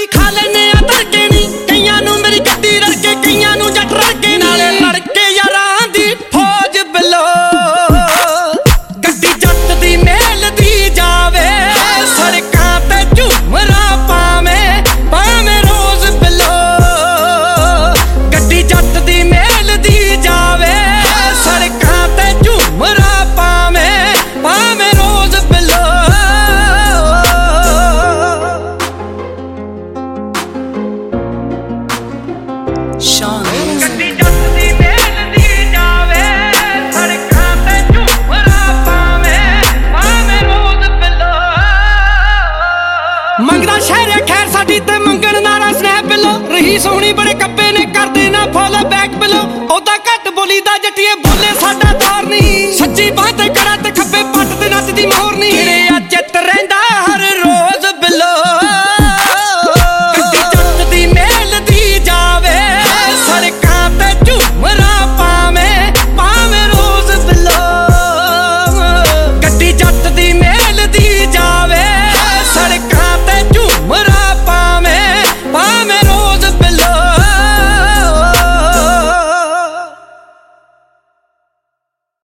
खा लेने आ तड़के नी कईयां नू मेरी गड्डी रड़के कईयां नू जट रड़के नाले लड़के यारां दी फौज बिलो गड्डी जट दी मेल दी जावे सड़कां ते झूमरा पावे रोज बिलो गड्डी जट दी मेल दी जावे सड़कां ते झूमरा पावे रोज बिलो गड्डी जट दी मेल दी जावे सड़कां ते झूमरा पावे रोज बिलो मंगदा शहर खैर साडी ते मंगण नारा स्नैप बिलो रही सोहनी बड़े कब्बे ने करदे ना फॉलो बैक बिलो ओदा घट बोली दा जट्टिए बोले साडा दौर नहीं सच्ची बात